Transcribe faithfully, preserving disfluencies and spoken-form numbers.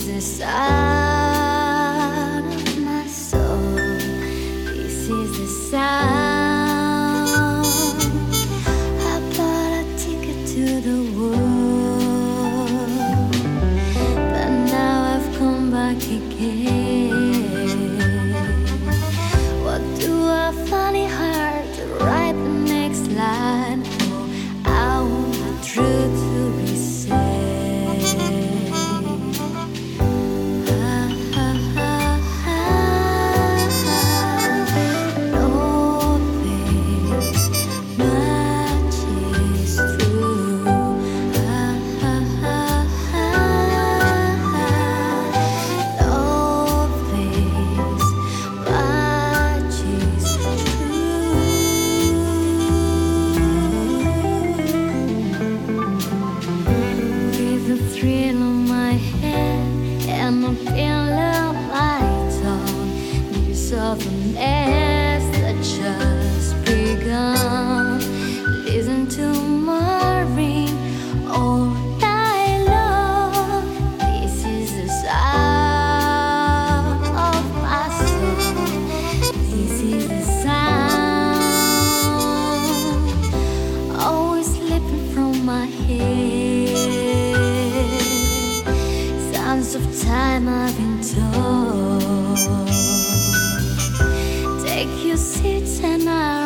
the sound of my soul. This is the sound. I bought a ticket to the world, but now I've come back again. What do I find it hard to write the next line? Oh, I want the truth to be said. Thrill on my head and the feel of my tongue. News of an S that just begun. Listen to my ring all night long. This is the sound of my soul. This is the sound always slipping from my head. Sounds of time I've been told. Take your seats and I